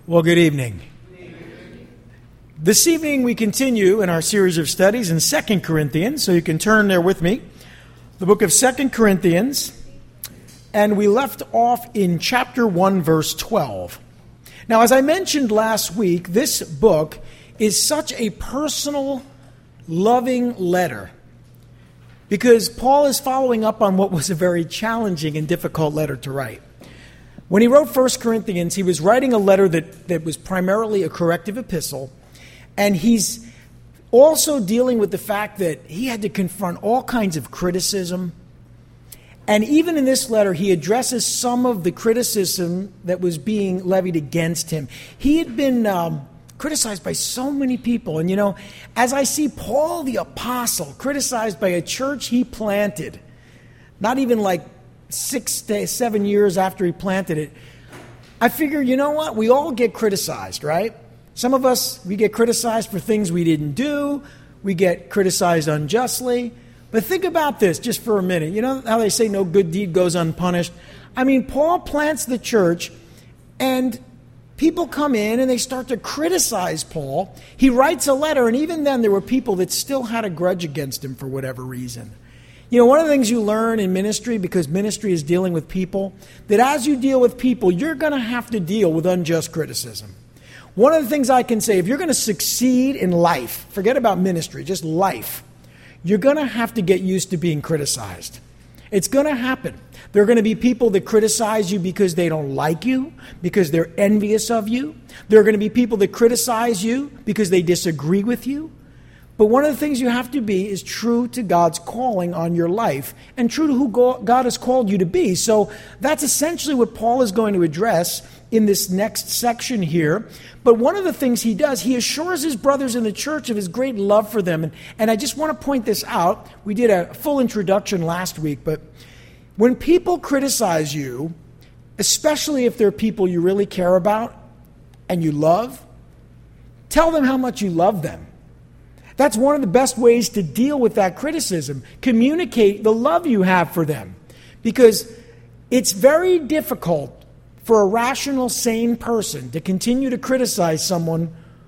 Well, good evening. This evening we continue in our series of studies in 2 Corinthians, so you can turn there with me. The book of 2 Corinthians, and we left off in chapter 1, verse 12. Now, as I mentioned last week, this book is such a personal, loving letter because Paul is following up on what was a very challenging and difficult letter to write. When he wrote 1 Corinthians, he was writing a letter that was primarily a corrective epistle, and he's also dealing with the fact that he had to confront all kinds of criticism. And even in this letter, he addresses some of the criticism that was being levied against him. He had been criticized by so many people. And, as I see Paul the apostle criticized by a church he planted, not even like 6 to 7 years after he planted it, I figure, you know what? We all get criticized, right? Some of us, we get criticized for things we didn't do. We get criticized unjustly. But think about this just for a minute. You know how they say no good deed goes unpunished? I mean, Paul plants the church, and people come in and they start to criticize Paul. He writes a letter, and even then there were people that still had a grudge against him for whatever reason. One of the things you learn in ministry, because ministry is dealing with people, that as you deal with people, you're going to have to deal with unjust criticism. One of the things I can say, if you're going to succeed in life, forget about ministry, just life, you're going to have to get used to being criticized. It's going to happen. There are going to be people that criticize you because they don't like you, because they're envious of you. There are going to be people that criticize you because they disagree with you. But one of the things you have to be is true to God's calling on your life and true to who God has called you to be. So that's essentially what Paul is going to address in this next section here. But one of the things he does, he assures his brothers in the church of his great love for them. And I just want to point this out. We did a full introduction last week, but when people criticize you, especially if they're people you really care about and you love, tell them how much you love them. That's one of the best ways to deal with that criticism. Communicate the love you have for them. Because it's very difficult for a rational, sane person to continue to criticize someone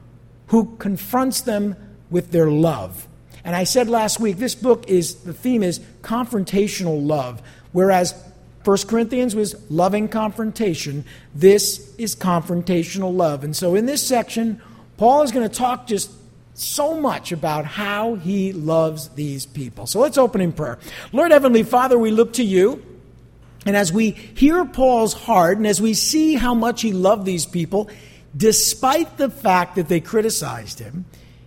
who confronts them with their love. And I said last week, the theme is confrontational love. Whereas 1 Corinthians was loving confrontation, this is confrontational love. And so in this section, Paul is going to talk just so much about how he loves these people. So let's open in prayer. Lord Heavenly Father, we look to you. And as we hear Paul's heart and as we see how much he loved these people, despite the fact that they criticized him,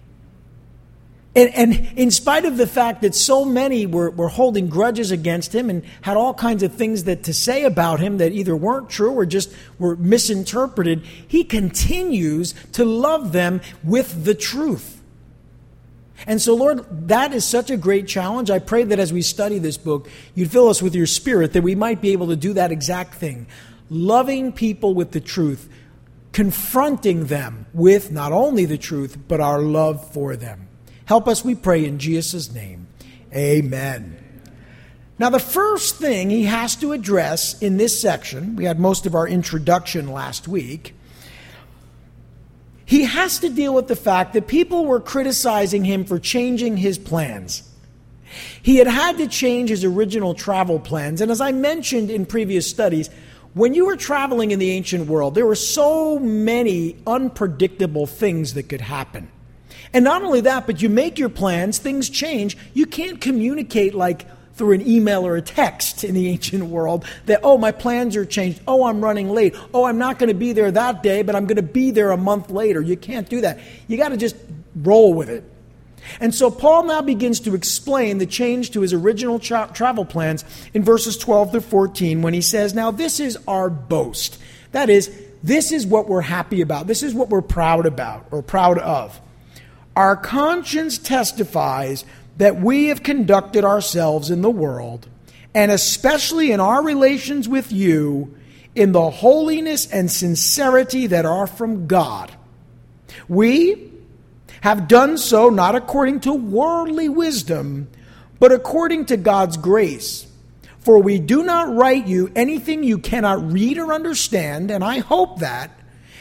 and in spite of the fact that so many were holding grudges against him and had all kinds of things to say about him that either weren't true or just were misinterpreted, he continues to love them with the truth. And so, Lord, that is such a great challenge. I pray that as we study this book, you'd fill us with your Spirit, that we might be able to do that exact thing. Loving people with the truth, confronting them with not only the truth, but our love for them. Help us, we pray, in Jesus' name. Amen. Now, the first thing he has to address in this section, we had most of our introduction last week, he has to deal with the fact that people were criticizing him for changing his plans. He had to change his original travel plans. And as I mentioned in previous studies, when you were traveling in the ancient world, there were so many unpredictable things that could happen. And not only that, but you make your plans, things change. You can't communicate like through an email or a text in the ancient world that, my plans are changed. I'm running late. I'm not going to be there that day, but I'm going to be there a month later. You can't do that. You got to just roll with it. And so Paul now begins to explain the change to his original travel plans in verses 12 to 14 when he says, now this is our boast. That is, this is what we're happy about. This is what we're proud about or proud of. Our conscience testifies that we have conducted ourselves in the world, and especially in our relations with you, in the holiness and sincerity that are from God. We have done so not according to worldly wisdom, but according to God's grace. For we do not write you anything you cannot read or understand, and I hope that,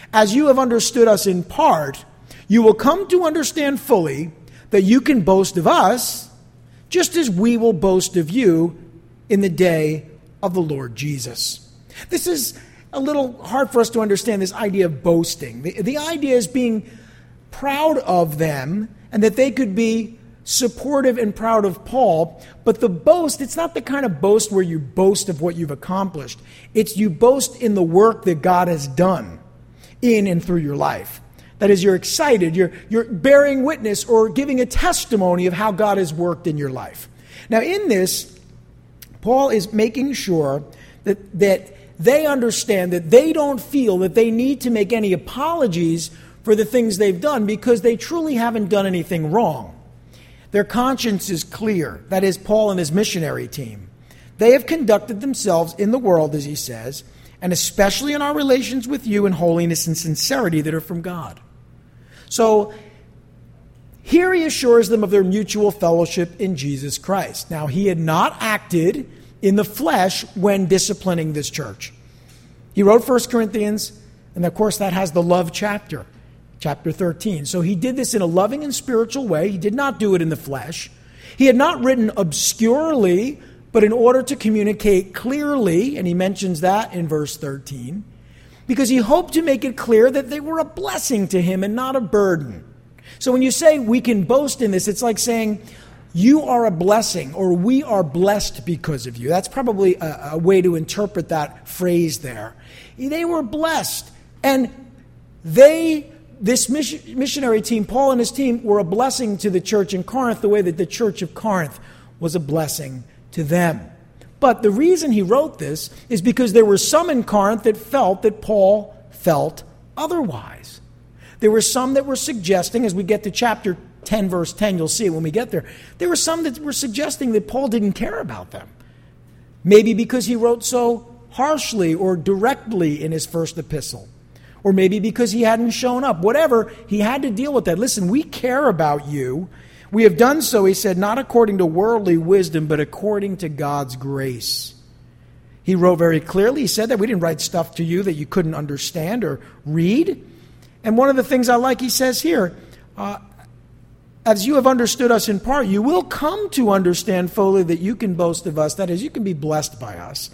As you have understood us in part, you will come to understand fully that you can boast of us, just as we will boast of you in the day of the Lord Jesus. This is a little hard for us to understand, this idea of boasting. The idea is being proud of them and that they could be supportive and proud of Paul. But the boast, it's not the kind of boast where you boast of what you've accomplished. It's you boast in the work that God has done in and through your life. That is, you're excited, you're bearing witness or giving a testimony of how God has worked in your life. Now in this, Paul is making sure that they understand that they don't feel that they need to make any apologies for the things they've done because they truly haven't done anything wrong. Their conscience is clear. That is, Paul and his missionary team. They have conducted themselves in the world, as he says, and especially in our relations with you in holiness and sincerity that are from God. So here he assures them of their mutual fellowship in Jesus Christ. Now, he had not acted in the flesh when disciplining this church. He wrote 1 Corinthians, and of course that has the love chapter 13. So he did this in a loving and spiritual way. He did not do it in the flesh. He had not written obscurely, but in order to communicate clearly, and he mentions that in verse 13, because he hoped to make it clear that they were a blessing to him and not a burden. So when you say we can boast in this, it's like saying you are a blessing or we are blessed because of you. That's probably a way to interpret that phrase there. They were blessed. And this missionary team, Paul and his team, were a blessing to the church in Corinth the way that the church of Corinth was a blessing to them. But the reason he wrote this is because there were some in Corinth that felt that Paul felt otherwise. There were some that were suggesting, as we get to chapter 10, verse 10, you'll see it when we get there, there were some that were suggesting that Paul didn't care about them. Maybe because he wrote so harshly or directly in his first epistle. Or maybe because he hadn't shown up. Whatever, he had to deal with that. Listen, we care about you. We have done so, he said, not according to worldly wisdom, but according to God's grace. He wrote very clearly, he said that we didn't write stuff to you that you couldn't understand or read. And one of the things I like, he says here, as you have understood us in part, you will come to understand fully that you can boast of us. That is, you can be blessed by us,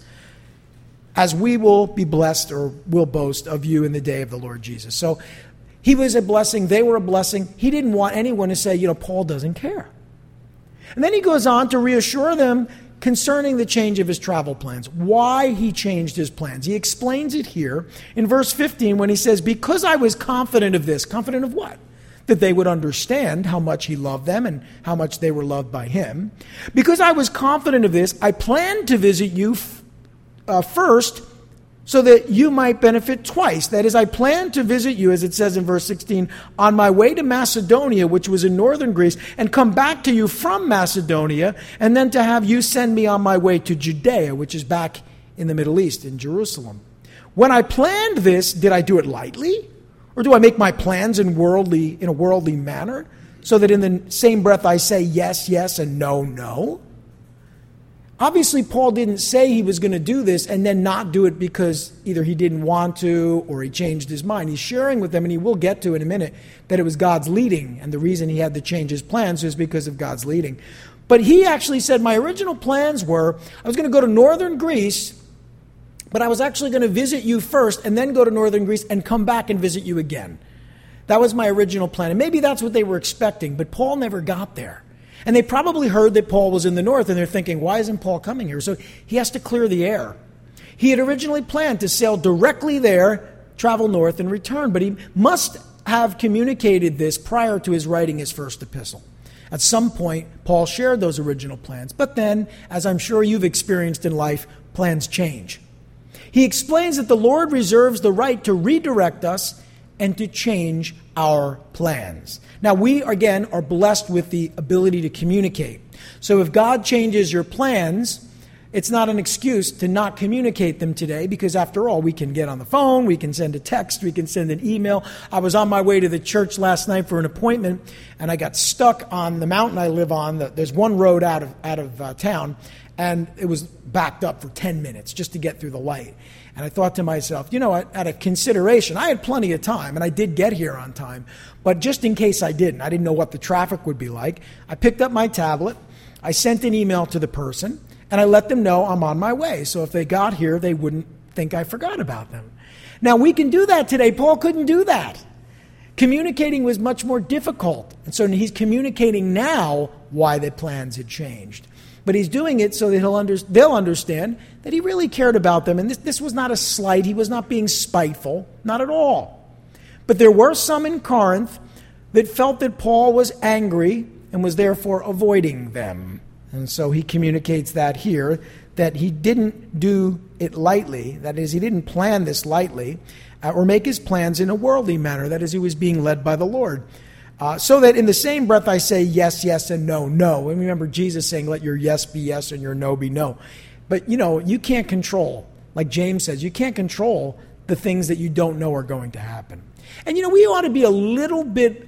as we will be blessed or will boast of you in the day of the Lord Jesus. So he was a blessing. They were a blessing. He didn't want anyone to say, Paul doesn't care. And then he goes on to reassure them concerning the change of his travel plans, why he changed his plans. He explains it here in verse 15 when he says, because I was confident of this. Confident of what? That they would understand how much he loved them and how much they were loved by him. Because I was confident of this, I planned to visit you first, so that you might benefit twice. That is, I planned to visit you, as it says in verse 16, on my way to Macedonia, which was in northern Greece, and come back to you from Macedonia, and then to have you send me on my way to Judea, which is back in the Middle East, in Jerusalem. When I planned this, did I do it lightly? Or do I make my plans in a worldly manner, so that in the same breath I say yes, yes, and no, no? Obviously, Paul didn't say he was going to do this and then not do it because either he didn't want to or he changed his mind. He's sharing with them, and he will get to in a minute, that it was God's leading. And the reason he had to change his plans was because of God's leading. But he actually said, my original plans were, I was going to go to northern Greece, but I was actually going to visit you first and then go to northern Greece and come back and visit you again. That was my original plan. And maybe that's what they were expecting, but Paul never got there. And they probably heard that Paul was in the north, and they're thinking, why isn't Paul coming here? So he has to clear the air. He had originally planned to sail directly there, travel north, and return, but he must have communicated this prior to his writing his first epistle. At some point, Paul shared those original plans, but then, as I'm sure you've experienced in life, plans change. He explains that the Lord reserves the right to redirect us and to change our plans. Now, we, again, are blessed with the ability to communicate. So if God changes your plans, it's not an excuse to not communicate them today, because after all, we can get on the phone, we can send a text, we can send an email. I was on my way to the church last night for an appointment, and I got stuck on the mountain I live on. There's one road out of town, and it was backed up for 10 minutes just to get through the light. And I thought to myself, out of consideration, I had plenty of time, and I did get here on time. But just in case I didn't know what the traffic would be like, I picked up my tablet, I sent an email to the person, and I let them know I'm on my way. So if they got here, they wouldn't think I forgot about them. Now, we can do that today. Paul couldn't do that. Communicating was much more difficult. And so he's communicating now why the plans had changed. But he's doing it so that they'll understand that he really cared about them. And this was not a slight. He was not being spiteful. Not at all. But there were some in Corinth that felt that Paul was angry and was therefore avoiding them. And so he communicates that here, that he didn't do it lightly. That is, he didn't plan this lightly or make his plans in a worldly manner. That is, he was being led by the Lord. So that in the same breath I say yes, yes, and no, no. And remember Jesus saying, let your yes be yes and your no be no. But, you can't control, like James says, you can't control the things that you don't know are going to happen. And, we ought to be a little bit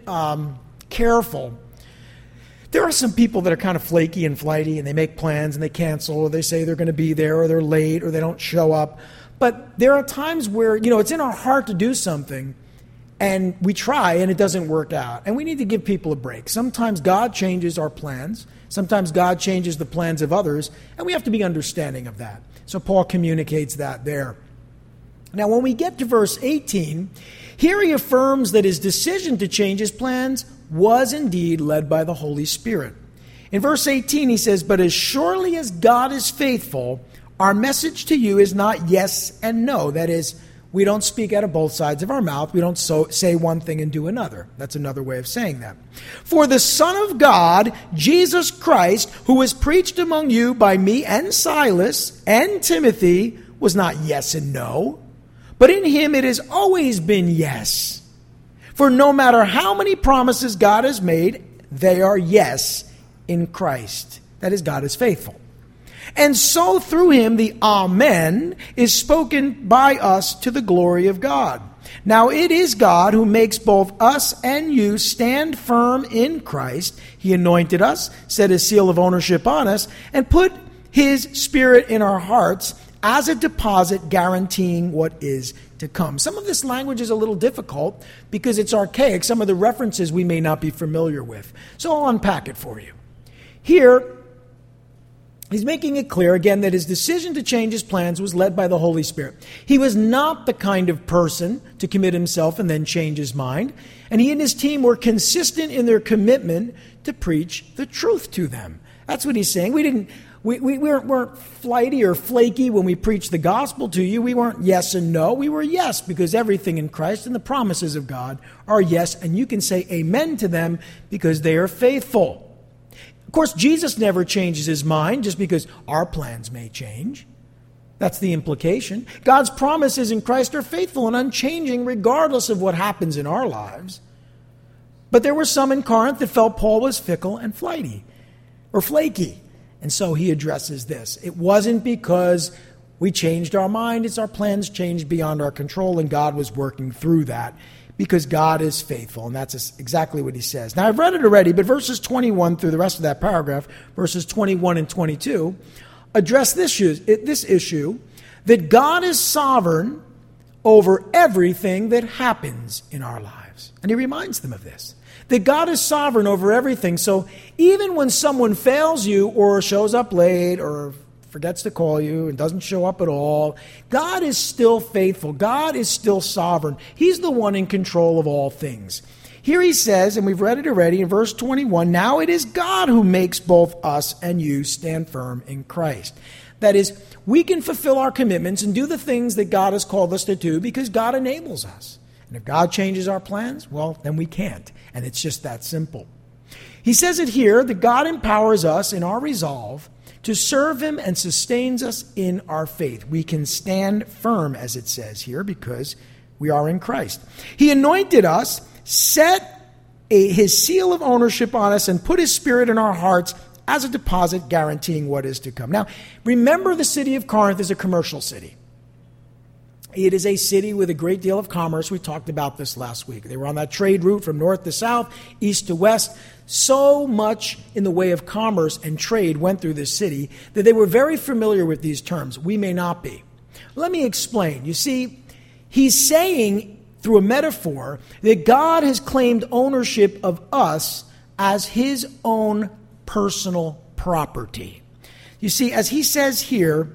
careful. There are some people that are kind of flaky and flighty, and they make plans and they cancel, or they say they're going to be there, or they're late, or they don't show up. But there are times where, it's in our heart to do something, and we try, and it doesn't work out. And we need to give people a break. Sometimes God changes our plans. Sometimes God changes the plans of others, and we have to be understanding of that. So Paul communicates that there. Now, when we get to verse 18, here he affirms that his decision to change his plans was indeed led by the Holy Spirit. In verse 18, he says, but as surely as God is faithful, our message to you is not yes and no. That is, we don't speak out of both sides of our mouth. We don't say one thing and do another. That's another way of saying that. For the Son of God, Jesus Christ, who was preached among you by me and Silas and Timothy, was not yes and no, but in him it has always been yes. For no matter how many promises God has made, they are yes in Christ. That is, God is faithful. And so through him the Amen is spoken by us to the glory of God. Now it is God who makes both us and you stand firm in Christ. He anointed us, set his seal of ownership on us, and put his Spirit in our hearts as a deposit guaranteeing what is to come. Some of this language is a little difficult because it's archaic. Some of the references we may not be familiar with. So I'll unpack it for you. Here, he's making it clear, again, that his decision to change his plans was led by the Holy Spirit. He was not the kind of person to commit himself and then change his mind. And he and his team were consistent in their commitment to preach the truth to them. That's what he's saying. We weren't flighty or flaky when we preached the gospel to you. We weren't yes and no. We were yes, because everything in Christ and the promises of God are yes. And you can say amen to them because they are faithful. Of course, Jesus never changes his mind just because our plans may change. That's the implication. God's promises in Christ are faithful and unchanging regardless of what happens in our lives. But there were some in Corinth that felt Paul was fickle and flighty or flaky. And so he addresses this. It wasn't because we changed our mind. It's our plans changed beyond our control, and God was working through that. Because God is faithful, and that's exactly what he says. Now, I've read it already, but verses 21 through the rest of that paragraph, verses 21 and 22, address this issue that God is sovereign over everything that happens in our lives. And he reminds them of this, that God is sovereign over everything. So even when someone fails you or shows up late or forgets to call you and doesn't show up at all, God is still faithful. God is still sovereign. He's the one in control of all things. Here he says, and we've read it already in verse 21, now it is God who makes both us and you stand firm in Christ. That is, we can fulfill our commitments and do the things that God has called us to do because God enables us. And if God changes our plans, well, then we can't. And it's just that simple. He says it here that God empowers us in our resolve to serve him and sustains us in our faith. We can stand firm, as it says here, because we are in Christ. He anointed us, set his seal of ownership on us, and put his Spirit in our hearts as a deposit guaranteeing what is to come. Now, remember, the city of Corinth is a commercial city. It is a city with a great deal of commerce. We talked about this last week. They were on that trade route from north to south, east to west. So much in the way of commerce and trade went through this city that they were very familiar with these terms. We may not be. Let me explain. You see, he's saying through a metaphor that God has claimed ownership of us as his own personal property. You see, as he says here,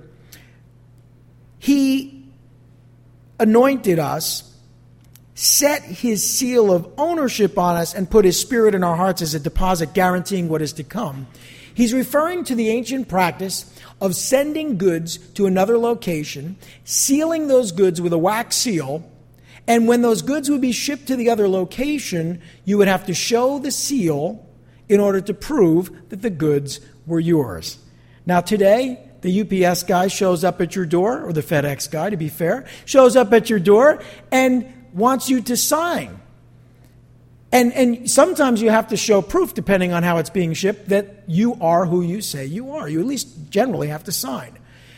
he anointed us, set his seal of ownership on us, and put his Spirit in our hearts as a deposit guaranteeing what is to come. He's referring to the ancient practice of sending goods to another location, sealing those goods with a wax seal, and when those goods would be shipped to the other location, you would have to show the seal in order to prove that the goods were yours. Now today, the UPS guy shows up at your door, or the FedEx guy, to be fair, shows up at your door and wants you to sign. And sometimes you have to show proof, depending on how it's being shipped, that you are who you say you are. You at least generally have to sign.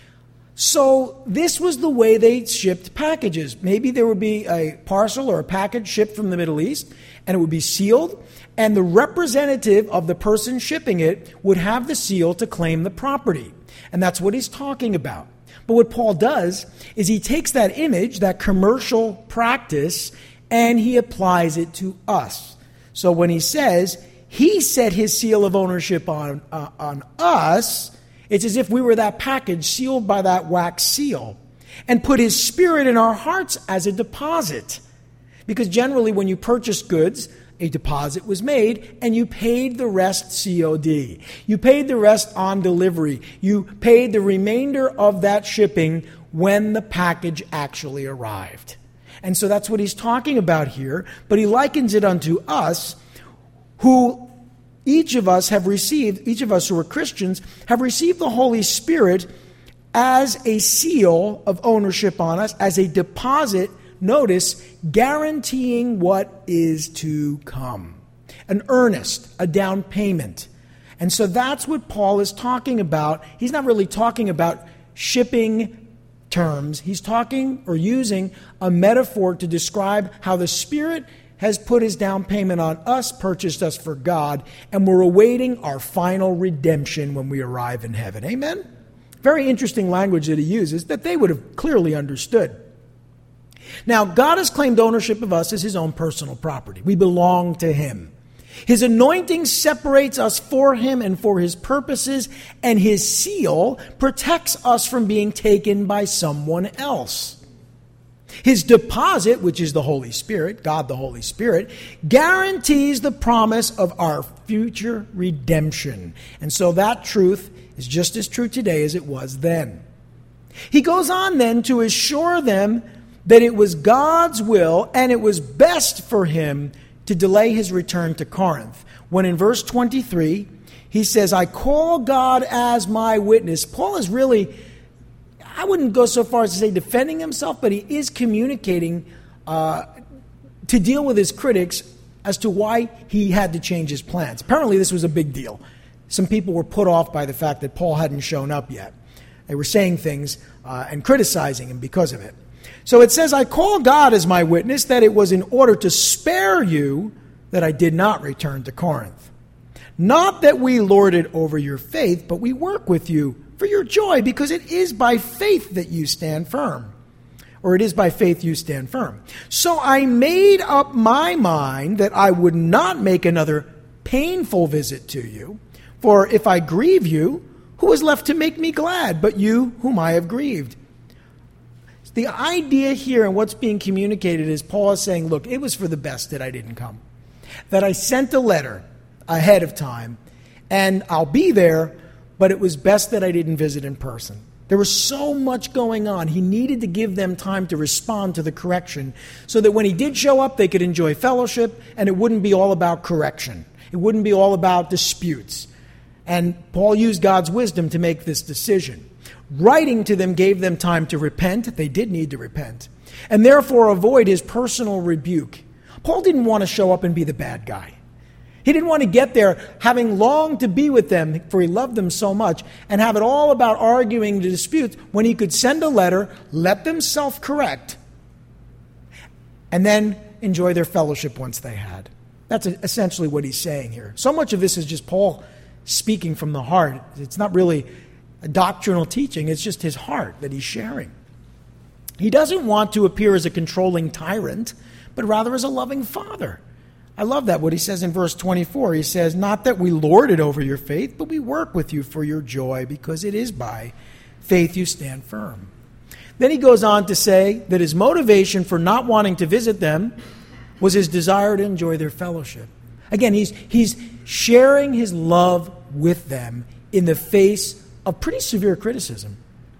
So this was the way they shipped packages. Maybe there would be a parcel or a package shipped from the Middle East, and it would be sealed, and the representative of the person shipping it would have the seal to claim the property. And that's what he's talking about. But what Paul does is he takes that image, that commercial practice, and he applies it to us. So when he says he set his seal of ownership on us, it's as if we were that package sealed by that wax seal, and put his Spirit in our hearts as a deposit. Because generally when you purchase goods, a deposit was made, and you paid the rest COD. You paid the rest on delivery. You paid the remainder of that shipping when the package actually arrived. And so that's what he's talking about here, but he likens it unto us, who each of us who are Christians, have received the Holy Spirit as a seal of ownership on us, as a deposit, notice, guaranteeing what is to come. An earnest, a down payment. And so that's what Paul is talking about. He's not really talking about shipping terms. He's talking or using a metaphor to describe how the Spirit has put his down payment on us, purchased us for God, and we're awaiting our final redemption when we arrive in heaven. Amen? Very interesting language that he uses that they would have clearly understood. Now, God has claimed ownership of us as his own personal property. We belong to him. His anointing separates us for him and for his purposes, and his seal protects us from being taken by someone else. His deposit, which is the Holy Spirit, God the Holy Spirit, guarantees the promise of our future redemption. And so that truth is just as true today as it was then. He goes on then to assure them that it was God's will and it was best for him to delay his return to Corinth. When in verse 23, he says, I call God as my witness. Paul is really, I wouldn't go so far as to say defending himself, but he is communicating to deal with his critics as to why he had to change his plans. Apparently this was a big deal. Some people were put off by the fact that Paul hadn't shown up yet. They were saying things and criticizing him because of it. So it says, I call God as my witness that it was in order to spare you that I did not return to Corinth. Not that we lord it over your faith, but we work with you for your joy, because it is by faith that you stand firm. Or it is by faith you stand firm. So I made up my mind that I would not make another painful visit to you. For if I grieve you, who is left to make me glad but you whom I have grieved? The idea here and what's being communicated is Paul is saying, look, it was for the best that I didn't come. That I sent a letter ahead of time, and I'll be there, but it was best that I didn't visit in person. There was so much going on. He needed to give them time to respond to the correction so that when he did show up, they could enjoy fellowship, and it wouldn't be all about correction. It wouldn't be all about disputes. And Paul used God's wisdom to make this decision. Writing to them gave them time to repent. They did need to repent. And therefore avoid his personal rebuke. Paul didn't want to show up and be the bad guy. He didn't want to get there having longed to be with them, for he loved them so much, and have it all about arguing the disputes when he could send a letter, let them self-correct, and then enjoy their fellowship once they had. That's essentially what he's saying here. So much of this is just Paul speaking from the heart. It's not really a doctrinal teaching. It's just his heart that he's sharing. He doesn't want to appear as a controlling tyrant, but rather as a loving father. I love that, what he says in verse 24. He says, not that we lord it over your faith, but we work with you for your joy, because it is by faith you stand firm. Then he goes on to say that his motivation for not wanting to visit them was his desire to enjoy their fellowship. Again, he's sharing his love with them in the face of pretty severe criticism.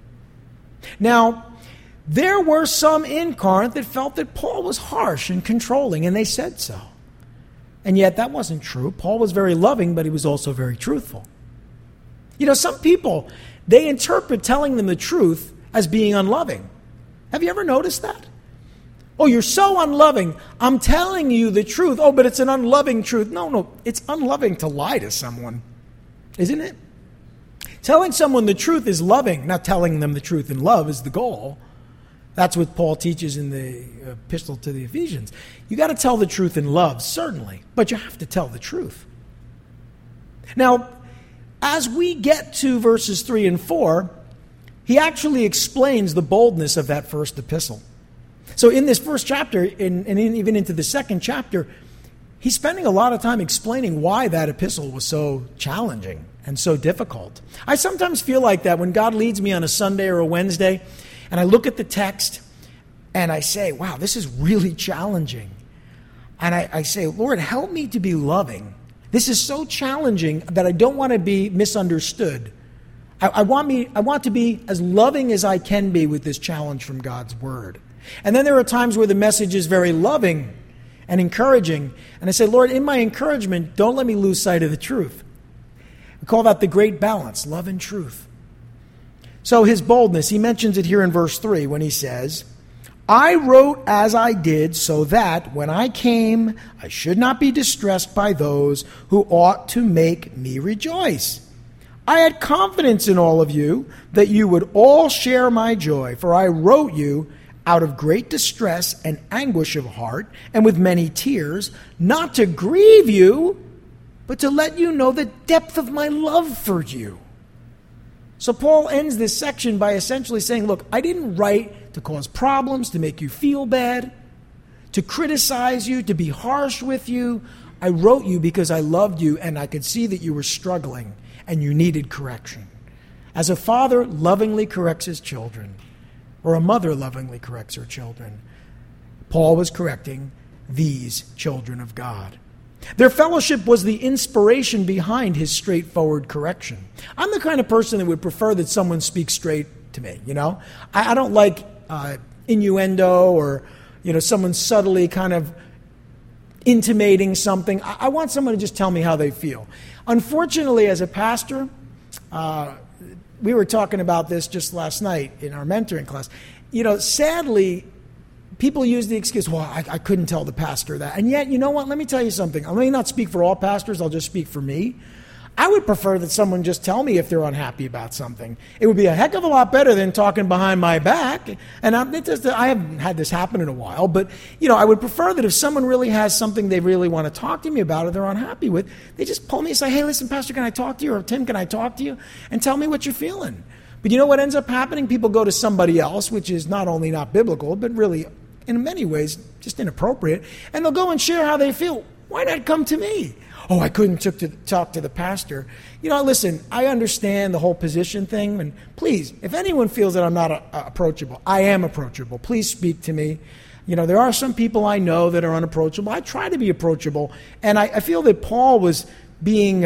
Now, there were some in Corinth that felt that Paul was harsh and controlling, and they said so. And yet that wasn't true. Paul was very loving, but he was also very truthful. You know, some people, they interpret telling them the truth as being unloving. Have you ever noticed that? Oh, you're so unloving. I'm telling you the truth. Oh, but it's an unloving truth. No, it's unloving to lie to someone, isn't it? Telling someone the truth is loving. Not telling them the truth in love is the goal. That's what Paul teaches in the epistle to the Ephesians. You got to tell the truth in love, certainly, but you have to tell the truth. Now, as we get to verses 3 and 4, he actually explains the boldness of that first epistle. So in this first chapter, and even into the second chapter, he's spending a lot of time explaining why that epistle was so challenging and so difficult. I sometimes feel like that when God leads me on a Sunday or a Wednesday, and I look at the text and I say, wow, this is really challenging. And I say, Lord, help me to be loving. This is so challenging that I don't want to be misunderstood. I want to be as loving as I can be with this challenge from God's word. And then there are times where the message is very loving and encouraging. And I say, Lord, in my encouragement, don't let me lose sight of the truth. We call that the great balance, love and truth. So his boldness, he mentions it here in verse 3 when he says, I wrote as I did so that when I came, I should not be distressed by those who ought to make me rejoice. I had confidence in all of you that you would all share my joy, for I wrote you out of great distress and anguish of heart and with many tears, not to grieve you, but to let you know the depth of my love for you. So Paul ends this section by essentially saying, look, I didn't write to cause problems, to make you feel bad, to criticize you, to be harsh with you. I wrote you because I loved you and I could see that you were struggling and you needed correction. As a father lovingly corrects his children, or a mother lovingly corrects her children, Paul was correcting these children of God. Their fellowship was the inspiration behind his straightforward correction. I'm the kind of person that would prefer that someone speak straight to me, you know? I don't like innuendo or, someone subtly kind of intimating something. I want someone to just tell me how they feel. Unfortunately, as a pastor, we were talking about this just last night in our mentoring class. Sadly, people use the excuse, well, I couldn't tell the pastor that. And yet, you know what? Let me tell you something. I may not speak for all pastors. I'll just speak for me. I would prefer that someone just tell me if they're unhappy about something. It would be a heck of a lot better than talking behind my back. And I haven't had this happen in a while, but, I would prefer that if someone really has something they really want to talk to me about or they're unhappy with, they just pull me and say, hey, listen, Pastor, can I talk to you? Or Tim, can I talk to you? And tell me what you're feeling. But you know what ends up happening? People go to somebody else, which is not only not biblical, but really, in many ways, just inappropriate. And they'll go and share how they feel. Why not come to me? Oh, I couldn't talk to the pastor. Listen, I understand the whole position thing. And please, if anyone feels that I'm not approachable, I am approachable. Please speak to me. There are some people I know that are unapproachable. I try to be approachable. And I feel that Paul was being...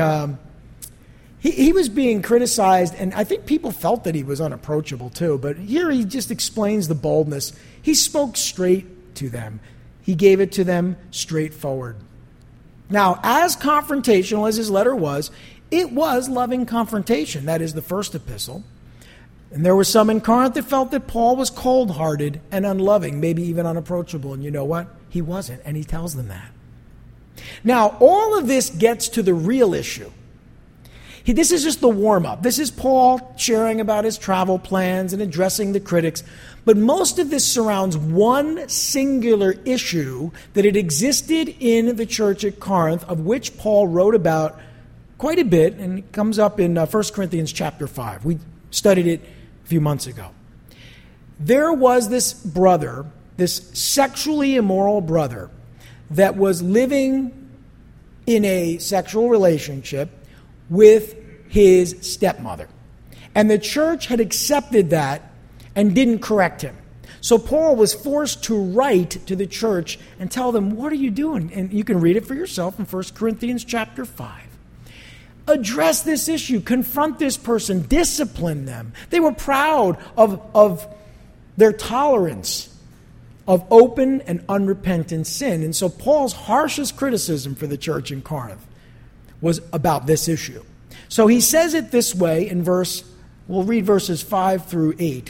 He was being criticized, and I think people felt that he was unapproachable too. But here he just explains the boldness. He spoke straight to them. He gave it to them straightforward. Now, as confrontational as his letter was, it was loving confrontation. That is the first epistle. And there were some in Corinth that felt that Paul was cold-hearted and unloving, maybe even unapproachable. And you know what? He wasn't, and he tells them that. Now, all of this gets to the real issue. This is just the warm-up. This is Paul sharing about his travel plans and addressing the critics. But most of this surrounds one singular issue that had existed in the church at Corinth, of which Paul wrote about quite a bit, and it comes up in 1 Corinthians chapter 5. We studied it a few months ago. There was this brother, this sexually immoral brother, that was living in a sexual relationship with his stepmother. And the church had accepted that and didn't correct him. So Paul was forced to write to the church and tell them, what are you doing? And you can read it for yourself in 1 Corinthians chapter 5. Address this issue. Confront this person. Discipline them. They were proud of their tolerance of open and unrepentant sin. And so Paul's harshest criticism for the church in Corinth was about this issue. So he says it this way in we'll read verses 5 through 8.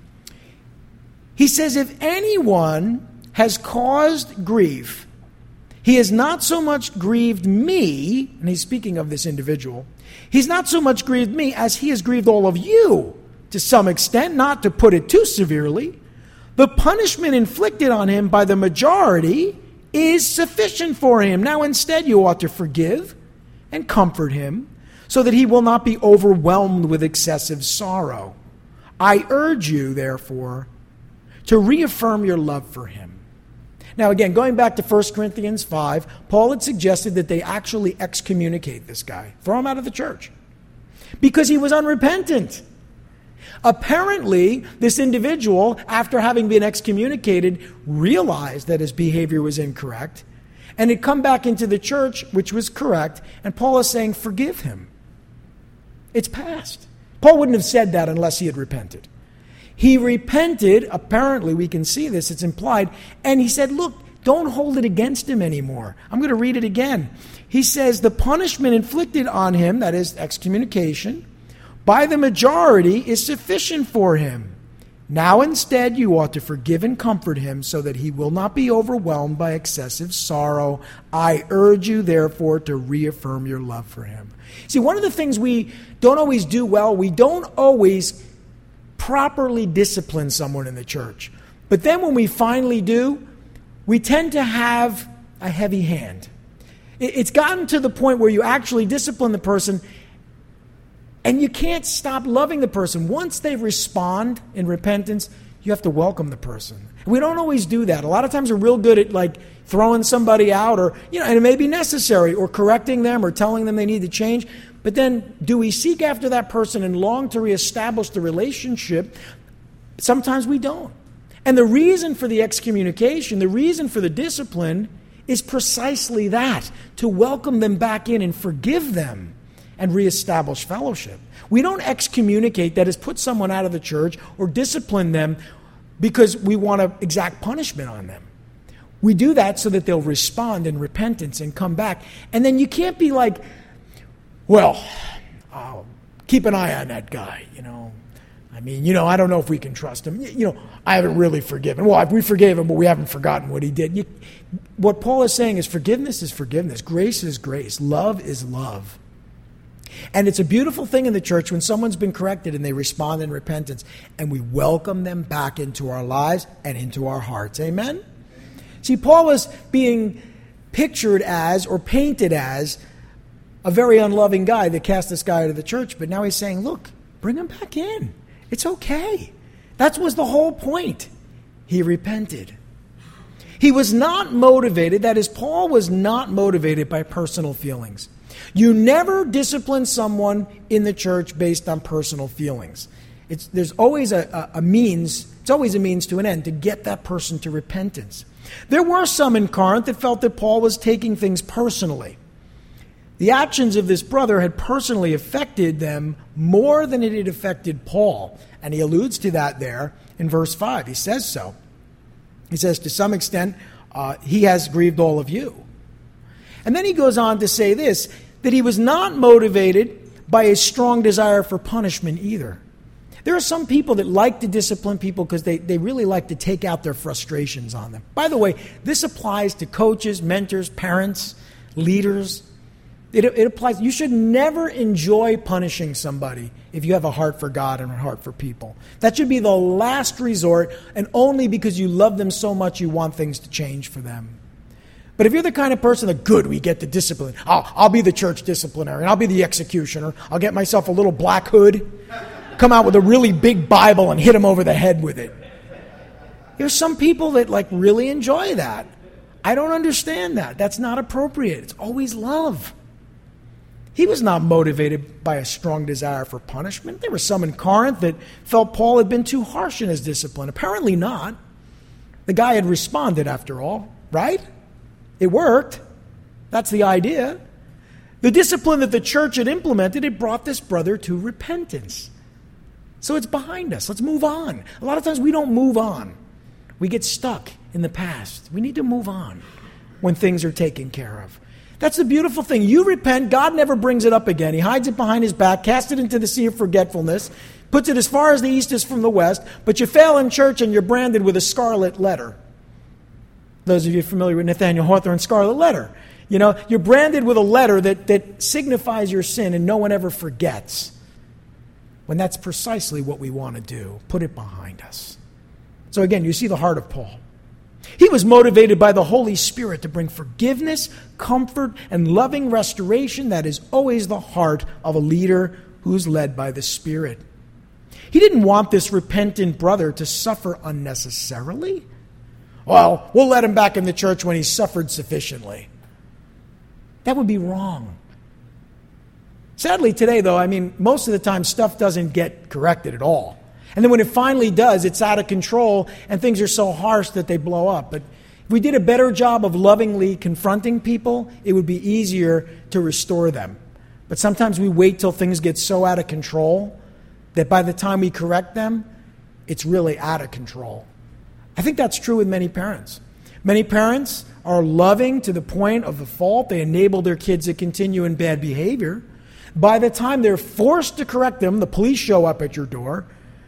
He says, if anyone has caused grief, he has not so much grieved me, and he's speaking of this individual, he's not so much grieved me as he has grieved all of you to some extent, not to put it too severely. The punishment inflicted on him by the majority is sufficient for him. Now instead you ought to forgive and comfort him so that he will not be overwhelmed with excessive sorrow. I urge you, therefore, to reaffirm your love for him. Now again, going back to 1 Corinthians 5, Paul had suggested that they actually excommunicate this guy, throw him out of the church, because he was unrepentant. Apparently, this individual, after having been excommunicated, realized that his behavior was incorrect and had come back into the church, which was correct, and Paul is saying, forgive him. It's past. Paul wouldn't have said that unless he had repented. He repented, apparently we can see this, it's implied, and he said, look, don't hold it against him anymore. I'm going to read it again. He says, the punishment inflicted on him, that is excommunication, by the majority is sufficient for him. Now instead you ought to forgive and comfort him so that he will not be overwhelmed by excessive sorrow. I urge you therefore to reaffirm your love for him. See, one of the things we don't always do well, we don't always properly discipline someone in the church. But then when we finally do, we tend to have a heavy hand. It's gotten to the point where you actually discipline the person and you can't stop loving the person. Once they respond in repentance, you have to welcome the person. We don't always do that. A lot of times we're real good at throwing somebody out or, and it may be necessary, or correcting them or telling them they need to change. But then do we seek after that person and long to reestablish the relationship? Sometimes we don't. And the reason for the excommunication, the reason for the discipline is precisely that, to welcome them back in and forgive them and reestablish fellowship. We don't excommunicate, that is, put someone out of the church or discipline them because we want to exact punishment on them. We do that so that they'll respond in repentance and come back. And then you can't be like, well, I'll keep an eye on that guy, I don't know if we can trust him. I haven't really forgiven. Well, we forgave him, but we haven't forgotten what he did. What Paul is saying is forgiveness is forgiveness. Grace is grace. Love is love. And it's a beautiful thing in the church when someone's been corrected and they respond in repentance and we welcome them back into our lives and into our hearts. Amen? See, Paul was being pictured as or painted as a very unloving guy that cast this guy out of the church. But now he's saying, look, bring him back in. It's okay. That was the whole point. He repented. He was not motivated, that is, Paul was not motivated by personal feelings. You never discipline someone in the church based on personal feelings. There's always a means, it's always a means to an end, to get that person to repentance. There were some in Corinth that felt that Paul was taking things personally. The actions of this brother had personally affected them more than it had affected Paul. And he alludes to that there in verse 5. He says so. He says, to some extent, he has grieved all of you. And then he goes on to say this, that he was not motivated by a strong desire for punishment either. There are some people that like to discipline people because they really like to take out their frustrations on them. By the way, this applies to coaches, mentors, parents, leaders. It applies. You should never enjoy punishing somebody if you have a heart for God and a heart for people. That should be the last resort, and only because you love them so much you want things to change for them. But if you're the kind of person that, good, we get the discipline. I'll be the church disciplinarian. I'll be the executioner. I'll get myself a little black hood, come out with a really big Bible and hit him over the head with it. There's some people that really enjoy that. I don't understand that. That's not appropriate. It's always love. He was not motivated by a strong desire for punishment. There were some in Corinth that felt Paul had been too harsh in his discipline. Apparently not. The guy had responded after all, right? It worked. That's the idea. The discipline that the church had implemented, it brought this brother to repentance. So it's behind us. Let's move on. A lot of times we don't move on. We get stuck in the past. We need to move on when things are taken care of. That's the beautiful thing. You repent, God never brings it up again. He hides it behind his back, casts it into the sea of forgetfulness, puts it as far as the east is from the west, but you fail in church and you're branded with a scarlet letter. Those of you familiar with Nathaniel Hawthorne's Scarlet Letter. You're branded with a letter that signifies your sin and no one ever forgets. When that's precisely what we want to do. Put it behind us. So again, you see the heart of Paul. He was motivated by the Holy Spirit to bring forgiveness, comfort, and loving restoration. That is always the heart of a leader who's led by the Spirit. He didn't want this repentant brother to suffer unnecessarily. Well, we'll let him back in the church when he's suffered sufficiently. That would be wrong. Sadly today, though, most of the time stuff doesn't get corrected at all. And then when it finally does, it's out of control and things are so harsh that they blow up. But if we did a better job of lovingly confronting people, it would be easier to restore them. But sometimes we wait till things get so out of control that by the time we correct them, it's really out of control. I think that's true with many parents. Many parents are loving to the point of the fault. They enable their kids to continue in bad behavior. By the time they're forced to correct them, the police show up at your door.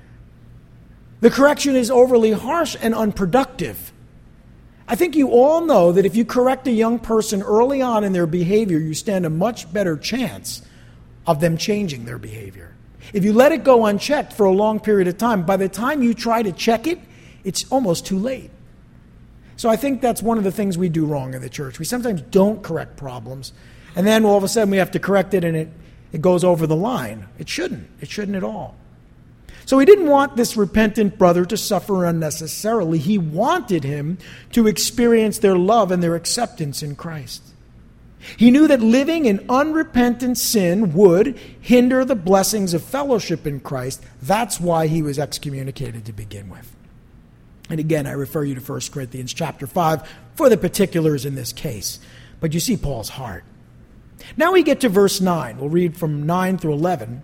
The correction is overly harsh and unproductive. I think you all know that if you correct a young person early on in their behavior, you stand a much better chance of them changing their behavior. If you let it go unchecked for a long period of time, by the time you try to check it, it's almost too late. So I think that's one of the things we do wrong in the church. We sometimes don't correct problems, and then all of a sudden we have to correct it and it goes over the line. It shouldn't. It shouldn't at all. So he didn't want this repentant brother to suffer unnecessarily. He wanted him to experience their love and their acceptance in Christ. He knew that living in unrepentant sin would hinder the blessings of fellowship in Christ. That's why he was excommunicated to begin with. And again, I refer you to 1 Corinthians chapter 5 for the particulars in this case. But you see Paul's heart. Now we get to verse 9. We'll read from 9 through 11.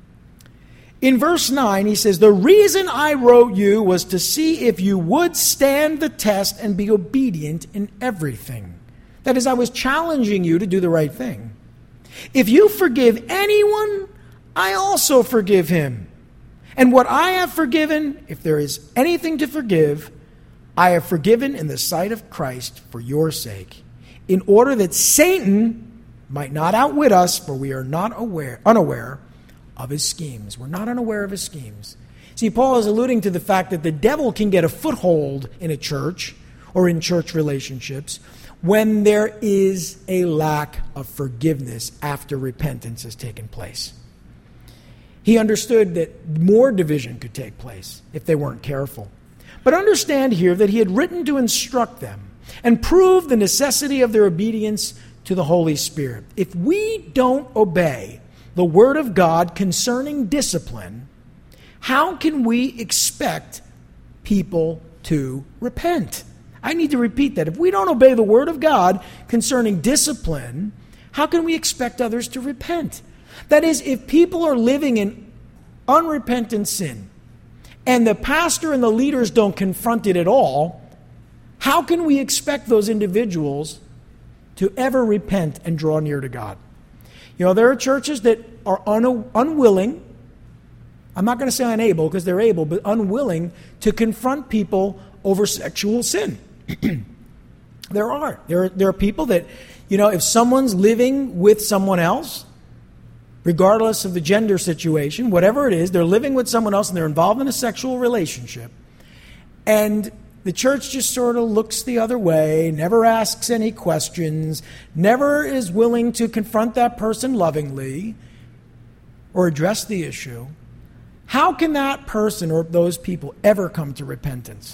In verse 9, he says, "The reason I wrote you was to see if you would stand the test and be obedient in everything." That is, I was challenging you to do the right thing. "If you forgive anyone, I also forgive him. And what I have forgiven, if there is anything to forgive, I have forgiven in the sight of Christ for your sake, in order that Satan might not outwit us, for we are not unaware of his schemes." We're not unaware of his schemes. See, Paul is alluding to the fact that the devil can get a foothold in a church or in church relationships when there is a lack of forgiveness after repentance has taken place. He understood that more division could take place if they weren't careful. But understand here that he had written to instruct them and prove the necessity of their obedience to the Holy Spirit. If we don't obey the Word of God concerning discipline, how can we expect people to repent? I need to repeat that. If we don't obey the Word of God concerning discipline, how can we expect others to repent? That is, if people are living in unrepentant sin and the pastor and the leaders don't confront it at all, how can we expect those individuals to ever repent and draw near to God? There are churches that are unwilling, I'm not going to say unable because they're able, but unwilling to confront people over sexual sin. There are people that, if someone's living with someone else, regardless of the gender situation, whatever it is, they're living with someone else and they're involved in a sexual relationship, and the church just sort of looks the other way, never asks any questions, never is willing to confront that person lovingly or address the issue. How can that person or those people ever come to repentance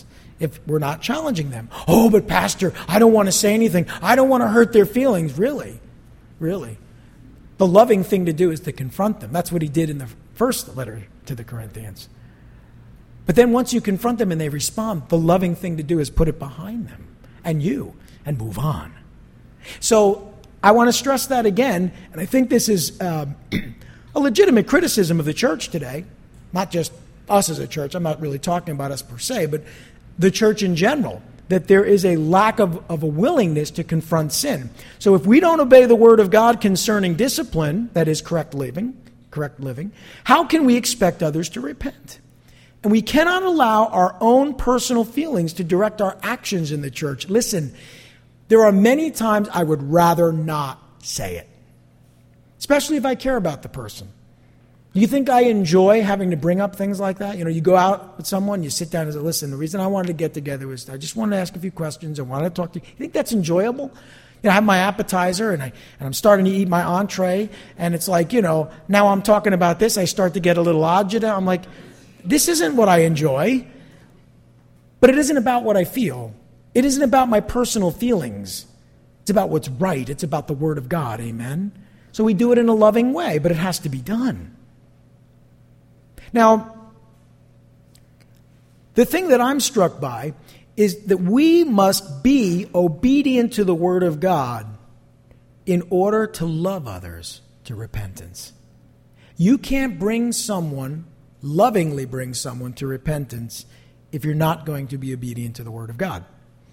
if we're not challenging them. Oh, but Pastor, I don't want to say anything. I don't want to hurt their feelings. Really? Really? The loving thing to do is to confront them. That's what he did in the first letter to the Corinthians. But then once you confront them and they respond, the loving thing to do is put it behind them and you and move on. So I want to stress that again, and I think this is a legitimate criticism of the church today, not just us as a church. I'm not really talking about us per se, but the church in general, that there is a lack of a willingness to confront sin. So if we don't obey the word of God concerning discipline, that is correct living, how can we expect others to repent? And we cannot allow our own personal feelings to direct our actions in the church. Listen, there are many times I would rather not say it, especially if I care about the person. Do you think I enjoy having to bring up things like that? You go out with someone, you sit down and say, listen, the reason I wanted to get together was I just wanted to ask a few questions. I wanted to talk to you. You think that's enjoyable? I have my appetizer and I'm starting to eat my entree. And it's like, now I'm talking about this. I start to get a little agita. I'm like, this isn't what I enjoy. But it isn't about what I feel. It isn't about my personal feelings. It's about what's right. It's about the Word of God. Amen? So we do it in a loving way, but it has to be done. Now, the thing that I'm struck by is that we must be obedient to the Word of God in order to love others to repentance. You can't lovingly bring someone to repentance if you're not going to be obedient to the Word of God.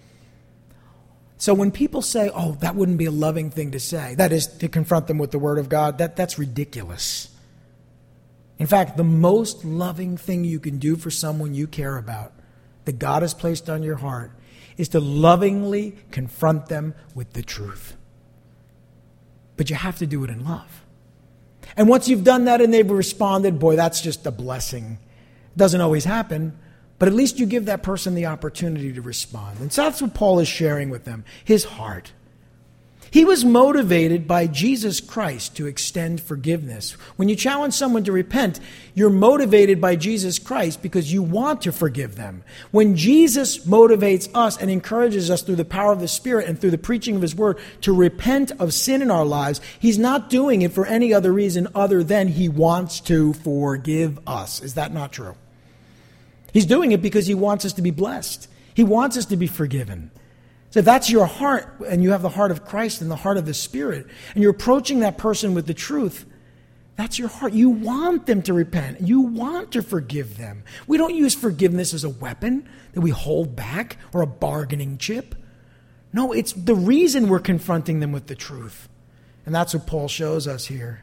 So when people say, oh, that wouldn't be a loving thing to say, that is to confront them with the Word of God, that's ridiculous. In fact, the most loving thing you can do for someone you care about, that God has placed on your heart, is to lovingly confront them with the truth. But you have to do it in love. And once you've done that and they've responded, boy, that's just a blessing. It doesn't always happen, but at least you give that person the opportunity to respond. And so that's what Paul is sharing with them, his heart. He was motivated by Jesus Christ to extend forgiveness. When you challenge someone to repent, you're motivated by Jesus Christ because you want to forgive them. When Jesus motivates us and encourages us through the power of the Spirit and through the preaching of His Word to repent of sin in our lives, He's not doing it for any other reason other than He wants to forgive us. Is that not true? He's doing it because He wants us to be blessed. He wants us to be forgiven. So if that's your heart, and you have the heart of Christ and the heart of the Spirit, and you're approaching that person with the truth, that's your heart. You want them to repent. You want to forgive them. We don't use forgiveness as a weapon that we hold back or a bargaining chip. No, it's the reason we're confronting them with the truth. And that's what Paul shows us here.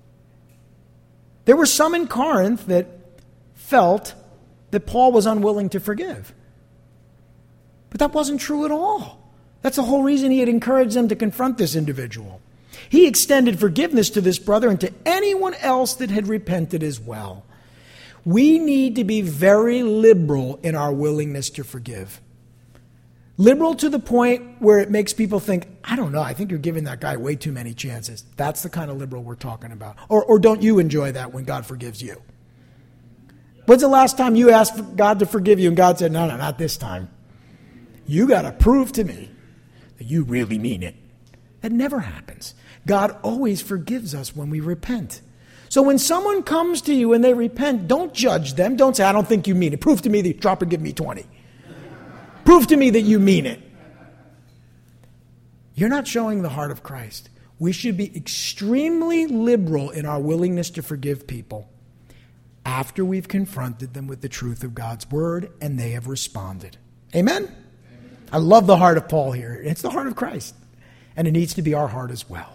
There were some in Corinth that felt that Paul was unwilling to forgive. But that wasn't true at all. That's the whole reason he had encouraged them to confront this individual. He extended forgiveness to this brother and to anyone else that had repented as well. We need to be very liberal in our willingness to forgive. Liberal to the point where it makes people think, I don't know, I think you're giving that guy way too many chances. That's the kind of liberal we're talking about. Or don't you enjoy that when God forgives you? When's the last time you asked God to forgive you and God said, no, not this time? You got to prove to me that you really mean it. That never happens. God always forgives us when we repent. So when someone comes to you and they repent, don't judge them. Don't say, I don't think you mean it. Prove to me that drop and give me 20. Prove to me that you mean it. You're not showing the heart of Christ. We should be extremely liberal in our willingness to forgive people after we've confronted them with the truth of God's word and they have responded. Amen? I love the heart of Paul here. It's the heart of Christ. And it needs to be our heart as well.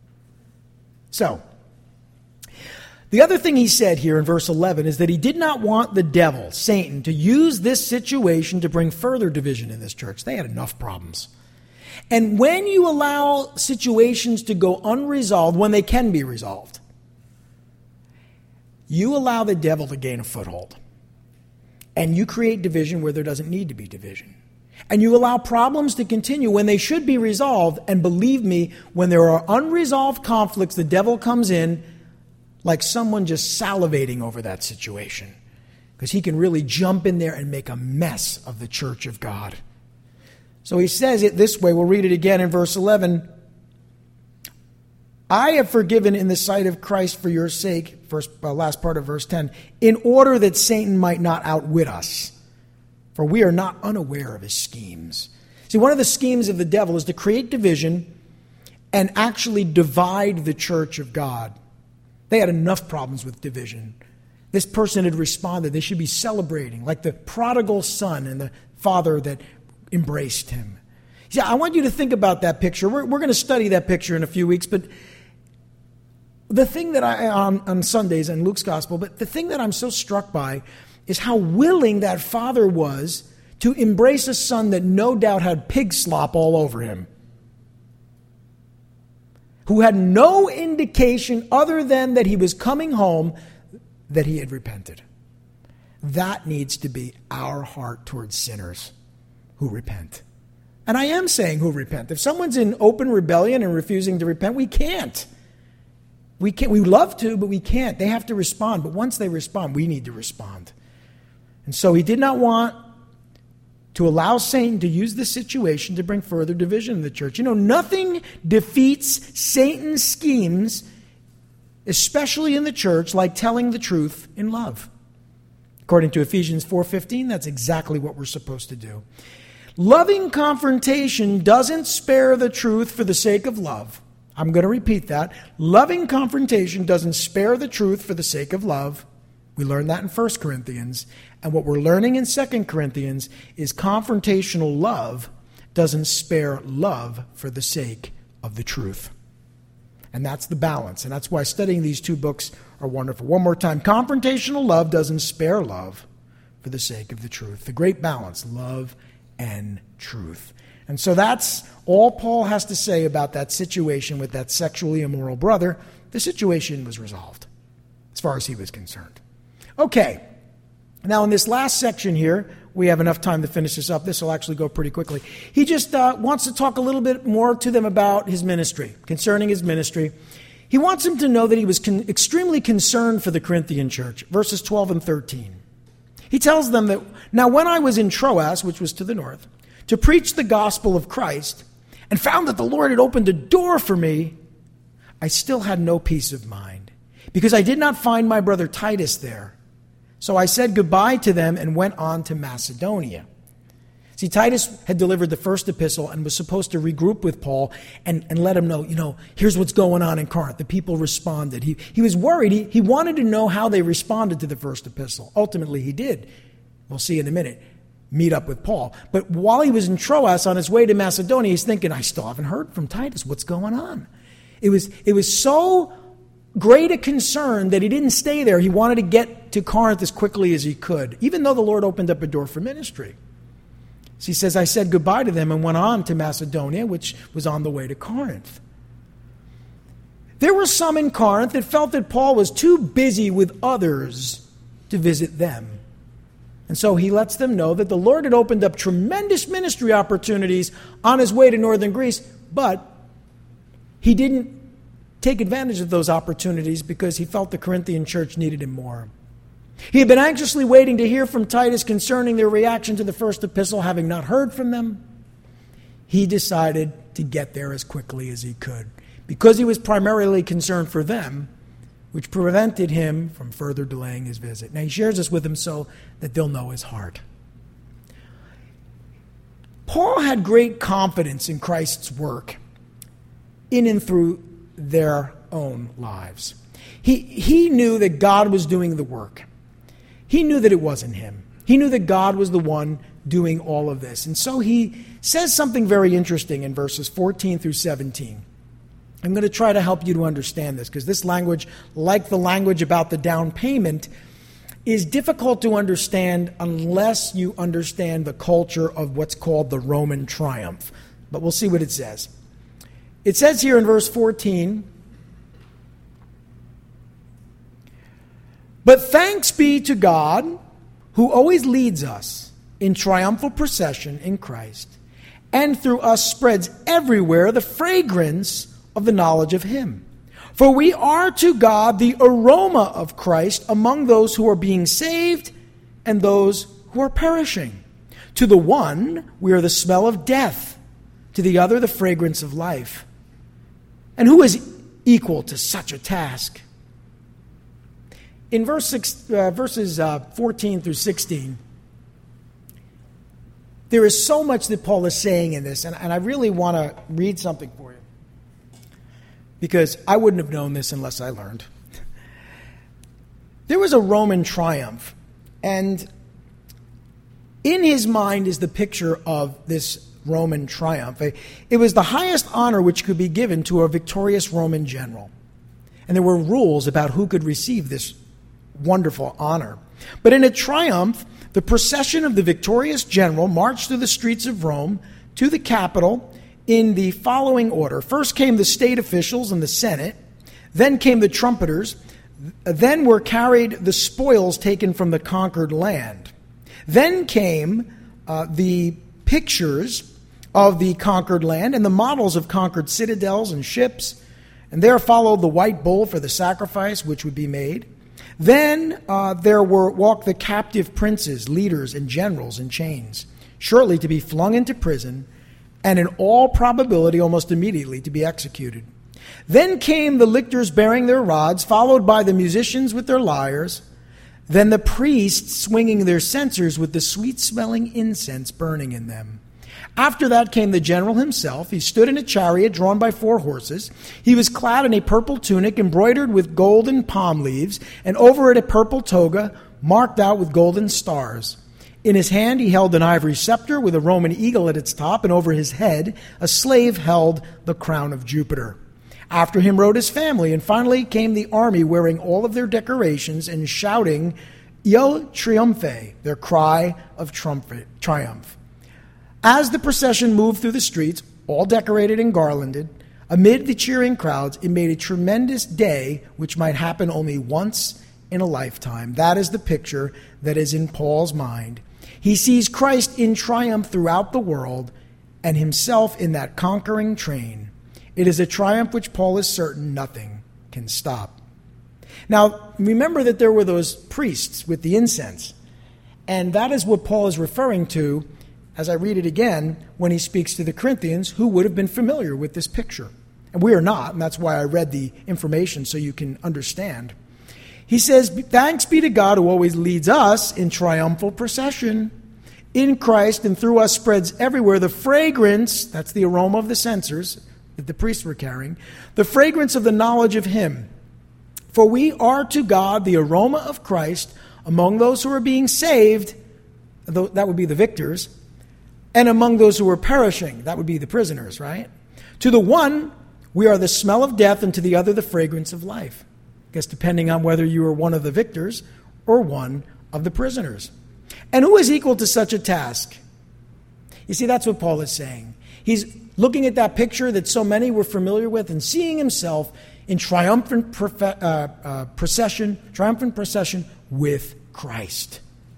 So, the other thing he said here in verse 11 is that he did not want the devil, Satan, to use this situation to bring further division in this church. They had enough problems. And when you allow situations to go unresolved, when they can be resolved, you allow the devil to gain a foothold. And you create division where there doesn't need to be division. And you allow problems to continue when they should be resolved. And believe me, when there are unresolved conflicts, the devil comes in like someone just salivating over that situation. because he can really jump in there and make a mess of the church of God. So he says it this way. We'll read it again in verse 11. I have forgiven in the sight of Christ for your sake, last part of verse 10, in order that Satan might not outwit us. For we are not unaware of his schemes. See, one of the schemes of the devil is to create division and actually divide the church of God. They had enough problems with division. This person had responded. They should be celebrating, like the prodigal son and the father that embraced him. See, I want you to think about that picture. We're going to study that picture in a few weeks, but the thing that on Sundays in Luke's gospel, but the thing that I'm so struck by is how willing that father was to embrace a son that no doubt had pig slop all over him, who had no indication other than that he was coming home that he had repented. That needs to be our heart towards sinners who repent. And I am saying who repent. If someone's in open rebellion and refusing to repent, we can't. We love to, but we can't. They have to respond. But once they respond, we need to respond. And so he did not want to allow Satan to use this situation to bring further division in the church. You know, nothing defeats Satan's schemes, especially in the church, like telling the truth in love. According to Ephesians 4:15, that's exactly what we're supposed to do. Loving confrontation doesn't spare the truth for the sake of love. I'm going to repeat that. Loving confrontation doesn't spare the truth for the sake of love. We learned that in 1 Corinthians. And what we're learning in 2 Corinthians is confrontational love doesn't spare love for the sake of the truth. And that's the balance. And that's why studying these two books are wonderful. One more time. Confrontational love doesn't spare love for the sake of the truth. The great balance, love and truth. And so that's all Paul has to say about that situation with that sexually immoral brother. The situation was resolved as far as he was concerned. Okay. Now in this last section here, we have enough time to finish this up. This will actually go pretty quickly. He just wants to talk a little bit more to them about his ministry, concerning his ministry. He wants them to know that he was extremely concerned for the Corinthian church, verses 12 and 13. He tells them that, now when I was in Troas, which was to the north, to preach the gospel of Christ, and found that the Lord had opened a door for me, I still had no peace of mind, because I did not find my brother Titus there. So I said goodbye to them and went on to Macedonia. See, Titus had delivered the first epistle and was supposed to regroup with Paul and let him know, here's what's going on in Corinth. The people responded. He was worried. He wanted to know how they responded to the first epistle. Ultimately, he did. We'll see in a minute. Meet up with Paul. But while he was in Troas on his way to Macedonia, he's thinking, I still haven't heard from Titus. What's going on? It was so great a concern that he didn't stay there. He wanted to get to Corinth as quickly as he could, even though the Lord opened up a door for ministry. So he says, I said goodbye to them and went on to Macedonia, which was on the way to Corinth. There were some in Corinth that felt that Paul was too busy with others to visit them. And so he lets them know that the Lord had opened up tremendous ministry opportunities on his way to northern Greece, but he didn't take advantage of those opportunities because he felt the Corinthian church needed him more. He had been anxiously waiting to hear from Titus concerning their reaction to the first epistle, having not heard from them. He decided to get there as quickly as he could because he was primarily concerned for them, which prevented him from further delaying his visit. Now, he shares this with them so that they'll know his heart. Paul had great confidence in Christ's work in and through their own lives. He knew that God was doing the work. He knew that it wasn't him. He knew that God was the one doing all of this. And so he says something very interesting in verses 14 through 17. I'm going to try to help you to understand this because this language, like the language about the down payment, is difficult to understand unless you understand the culture of what's called the Roman triumph. But we'll see what it says. It says here in verse 14, but thanks be to God who always leads us in triumphal procession in Christ, and through us spreads everywhere the fragrance of the knowledge of him. For we are to God the aroma of Christ among those who are being saved and those who are perishing. To the one, we are the smell of death. To the other, the fragrance of life. And who is equal to such a task? In verses 14 through 16, there is so much that Paul is saying in this, and I really want to read something for you, because I wouldn't have known this unless I learned. There was a Roman triumph, and in his mind is the picture of this Roman triumph. It was the highest honor which could be given to a victorious Roman general. And there were rules about who could receive this wonderful honor. But in a triumph, the procession of the victorious general marched through the streets of Rome to the Capitol in the following order. First came the state officials and the Senate. Then came the trumpeters. Then were carried the spoils taken from the conquered land. Then came the pictures of the conquered land and the models of conquered citadels and ships. And there followed the white bull for the sacrifice which would be made. Then there walked the captive princes, leaders, and generals in chains, shortly to be flung into prison, and in all probability almost immediately to be executed. Then came the lictors bearing their rods, followed by the musicians with their lyres. Then the priests swinging their censers with the sweet-smelling incense burning in them. After that came the general himself. He stood in a chariot drawn by 4 horses. He was clad in a purple tunic embroidered with golden palm leaves, and over it a purple toga marked out with golden stars. In his hand he held an ivory scepter with a Roman eagle at its top, and over his head a slave held the crown of Jupiter. After him rode his family, and finally came the army wearing all of their decorations and shouting, Io Triumphe, their cry of triumph. As the procession moved through the streets, all decorated and garlanded, amid the cheering crowds, it made a tremendous day which might happen only once in a lifetime. That is the picture that is in Paul's mind. He sees Christ in triumph throughout the world and himself in that conquering train. It is a triumph which Paul is certain nothing can stop. Now, remember that there were those priests with the incense. And that is what Paul is referring to, as I read it again, when he speaks to the Corinthians, who would have been familiar with this picture. And we are not, and that's why I read the information so you can understand. He says, thanks be to God who always leads us in triumphal procession. In Christ and through us spreads everywhere the fragrance, that's the aroma of the censers that the priests were carrying, the fragrance of the knowledge of him. For we are to God the aroma of Christ among those who are being saved, that would be the victors, and among those who are perishing, that would be the prisoners, right? To the one, we are the smell of death, and to the other, the fragrance of life. I guess depending on whether you are one of the victors or one of the prisoners. And who is equal to such a task? You see, that's what Paul is saying. He's looking at that picture that so many were familiar with and seeing himself in triumphant procession with Christ.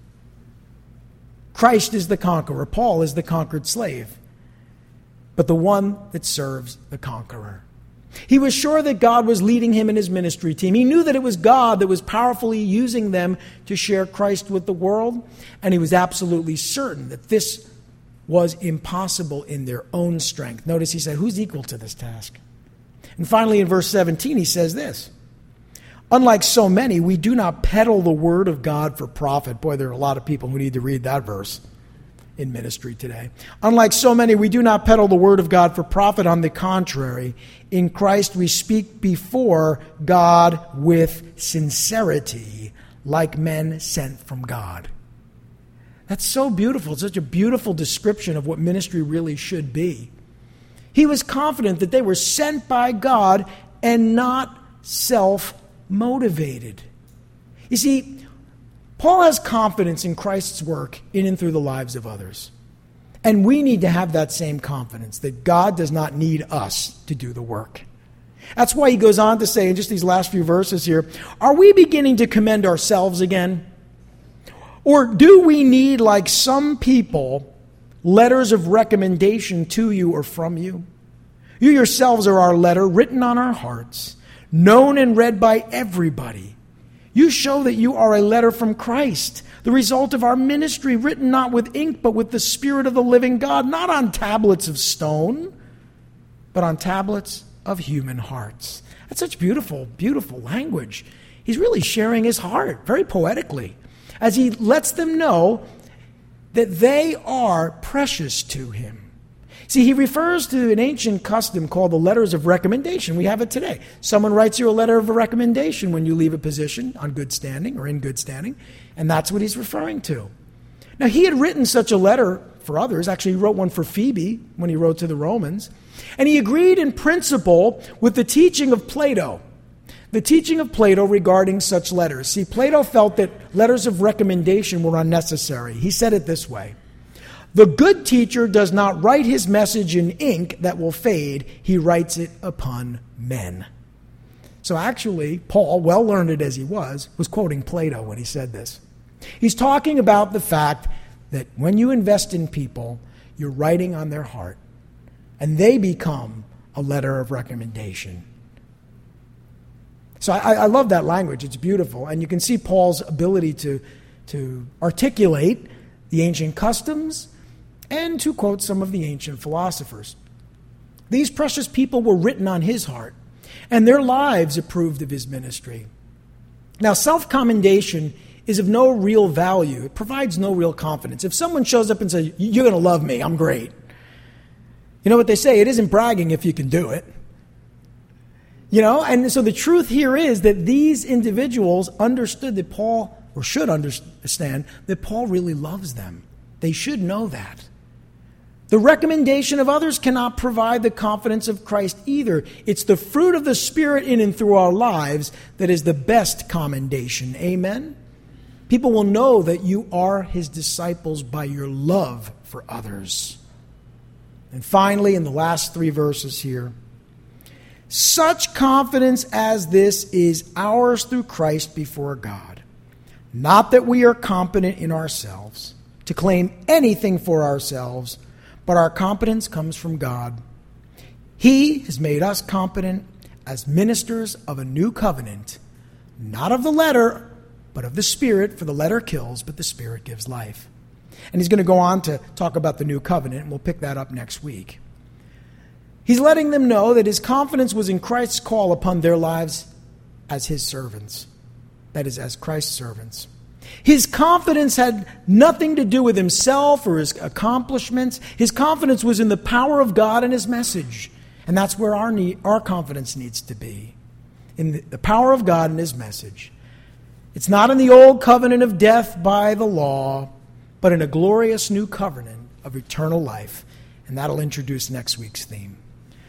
Christ is the conqueror. Paul is the conquered slave, but the one that serves the conqueror. He was sure that God was leading him in his ministry team. He knew that it was God that was powerfully using them to share Christ with the world, and he was absolutely certain that this was impossible in their own strength. Notice he said, who's equal to this task? And finally in verse 17 he says this, unlike so many, we do not peddle the word of God for profit. Boy, there are a lot of people who need to read that verse in ministry today. Unlike so many, we do not peddle the word of God for profit. On the contrary, in Christ we speak before God with sincerity, like men sent from God. That's so beautiful. It's such a beautiful description of what ministry really should be. He was confident that they were sent by God and not self-motivated. You see, Paul has confidence in Christ's work in and through the lives of others. And we need to have that same confidence that God does not need us to do the work. That's why he goes on to say in just these last few verses here, are we beginning to commend ourselves again? Or do we need, like some people, letters of recommendation to you or from you? You yourselves are our letter written on our hearts, known and read by everybody. You show that you are a letter from Christ, the result of our ministry, written not with ink, but with the Spirit of the living God, not on tablets of stone, but on tablets of human hearts. That's such beautiful, beautiful language. He's really sharing his heart very poetically as he lets them know that they are precious to him. See, he refers to an ancient custom called the letters of recommendation. We have it today. Someone writes you a letter of recommendation when you leave a position on good standing or in good standing, and that's what he's referring to. Now, he had written such a letter for others. Actually, he wrote one for Phoebe when he wrote to the Romans, and he agreed in principle with the teaching of Plato. The teaching of Plato regarding such letters. See, Plato felt that letters of recommendation were unnecessary. He said it this way: "The good teacher does not write his message in ink that will fade. He writes it upon men." So actually, Paul, well learned as he was quoting Plato when he said this. He's talking about the fact that when you invest in people, you're writing on their heart, and they become a letter of recommendation. So I love that language. It's beautiful. And you can see Paul's ability to articulate the ancient customs and to quote some of the ancient philosophers. These precious people were written on his heart, and their lives approved of his ministry. Now, self-commendation is of no real value. It provides no real confidence. If someone shows up and says, "You're going to love me, I'm great," you know what they say? It isn't bragging if you can do it. You know, and so the truth here is that these individuals understood that Paul, or should understand, that Paul really loves them. They should know that. The recommendation of others cannot provide the confidence of Christ either. It's the fruit of the Spirit in and through our lives that is the best commendation. Amen? People will know that you are his disciples by your love for others. And finally, in the last 3 verses here, such confidence as this is ours through Christ before God. Not that we are competent in ourselves to claim anything for ourselves, but our competence comes from God. He has made us competent as ministers of a new covenant, not of the letter, but of the Spirit, for the letter kills, but the Spirit gives life. And he's going to go on to talk about the new covenant, and we'll pick that up next week. He's letting them know that his confidence was in Christ's call upon their lives as his servants. That is, as Christ's servants. His confidence had nothing to do with himself or his accomplishments. His confidence was in the power of God and his message. And that's where our confidence needs to be. In the power of God and his message. It's not in the old covenant of death by the law, but in a glorious new covenant of eternal life. And that'll introduce next week's theme.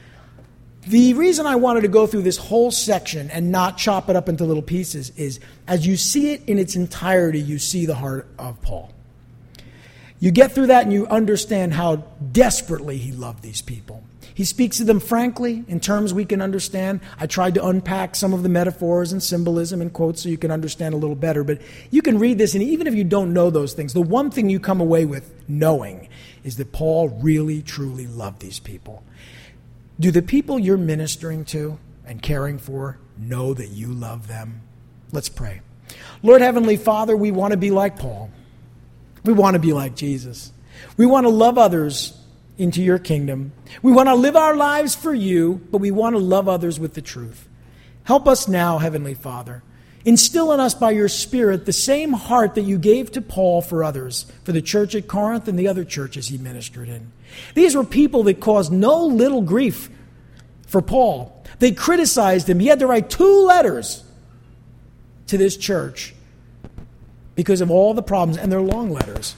The reason I wanted to go through this whole section and not chop it up into little pieces is, as you see it in its entirety, you see the heart of Paul. You get through that and you understand how desperately he loved these people. He speaks to them frankly, in terms we can understand. I tried to unpack some of the metaphors and symbolism and quotes so you can understand a little better. But you can read this, and even if you don't know those things, the one thing you come away with knowing is that Paul really, truly loved these people. Do the people you're ministering to and caring for know that you love them? Let's pray. Lord Heavenly Father, we want to be like Paul. We want to be like Jesus. We want to love others into your kingdom. We want to live our lives for you, but we want to love others with the truth. Help us now, Heavenly Father. Instill in us by your Spirit the same heart that you gave to Paul for others, for the church at Corinth and the other churches he ministered in. These were people that caused no little grief for Paul. They criticized him. He had to write 2 letters to this church because of all the problems, and they're long letters.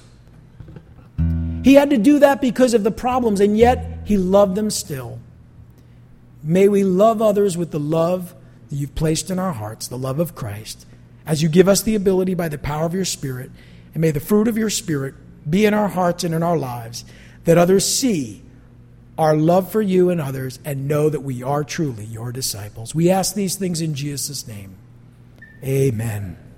He had to do that because of the problems, and yet he loved them still. May we love others with the love that you've placed in our hearts, the love of Christ, as you give us the ability by the power of your Spirit, and may the fruit of your Spirit be in our hearts and in our lives, that others see our love for you and others and know that we are truly your disciples. We ask these things in Jesus' name. Amen.